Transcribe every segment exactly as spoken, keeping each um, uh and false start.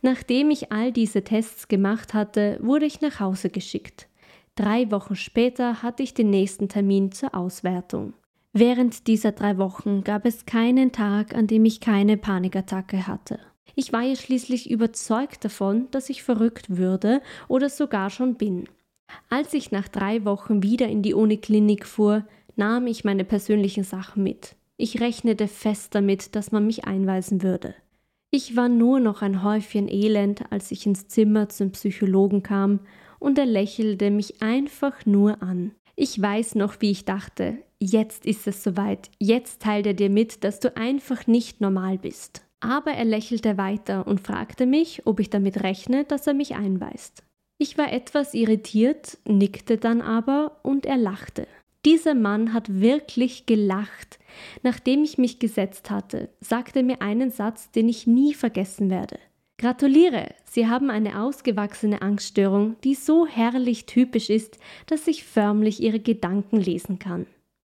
Nachdem ich all diese Tests gemacht hatte, wurde ich nach Hause geschickt. Drei Wochen später hatte ich den nächsten Termin zur Auswertung. Während dieser drei Wochen gab es keinen Tag, an dem ich keine Panikattacke hatte. Ich war ja schließlich überzeugt davon, dass ich verrückt würde oder sogar schon bin. Als ich nach drei Wochen wieder in die Uniklinik fuhr, nahm ich meine persönlichen Sachen mit. Ich rechnete fest damit, dass man mich einweisen würde. Ich war nur noch ein Häufchen Elend, als ich ins Zimmer zum Psychologen kam, und er lächelte mich einfach nur an. Ich weiß noch, wie ich dachte, jetzt ist es soweit, jetzt teilt er dir mit, dass du einfach nicht normal bist. Aber er lächelte weiter und fragte mich, ob ich damit rechne, dass er mich einweist. Ich war etwas irritiert, nickte dann aber und er lachte. Dieser Mann hat wirklich gelacht. Nachdem ich mich gesetzt hatte, sagte er mir einen Satz, den ich nie vergessen werde. Gratuliere, Sie haben eine ausgewachsene Angststörung, die so herrlich typisch ist, dass ich förmlich Ihre Gedanken lesen kann.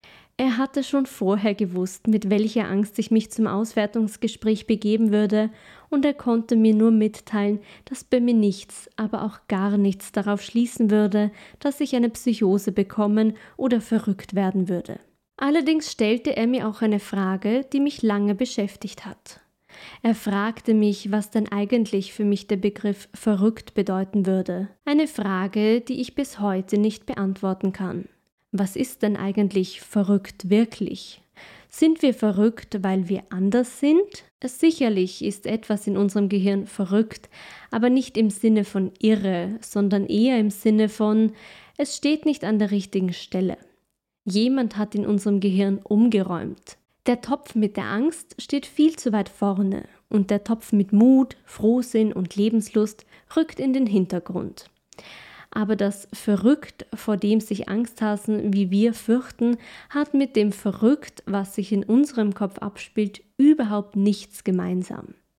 Er hatte schon vorher gewusst, mit welcher Angst ich mich zum Auswertungsgespräch begeben würde, und er konnte mir nur mitteilen, dass bei mir nichts, aber auch gar nichts darauf schließen würde, dass ich eine Psychose bekommen oder verrückt werden würde. Allerdings stellte er mir auch eine Frage, die mich lange beschäftigt hat. Er fragte mich, was denn eigentlich für mich der Begriff verrückt bedeuten würde. Eine Frage, die ich bis heute nicht beantworten kann. Was ist denn eigentlich verrückt wirklich? Sind wir verrückt, weil wir anders sind? Sicherlich ist etwas in unserem Gehirn verrückt, aber nicht im Sinne von irre, sondern eher im Sinne von, es steht nicht an der richtigen Stelle. Jemand hat in unserem Gehirn umgeräumt. Der Topf mit der Angst steht viel zu weit vorne und der Topf mit Mut, Frohsinn und Lebenslust rückt in den Hintergrund. Aber das Verrückt, vor dem sich Angsthasen wie wir fürchten, hat mit dem Verrückt, was sich in unserem Kopf abspielt, überhaupt nichts gemeinsam.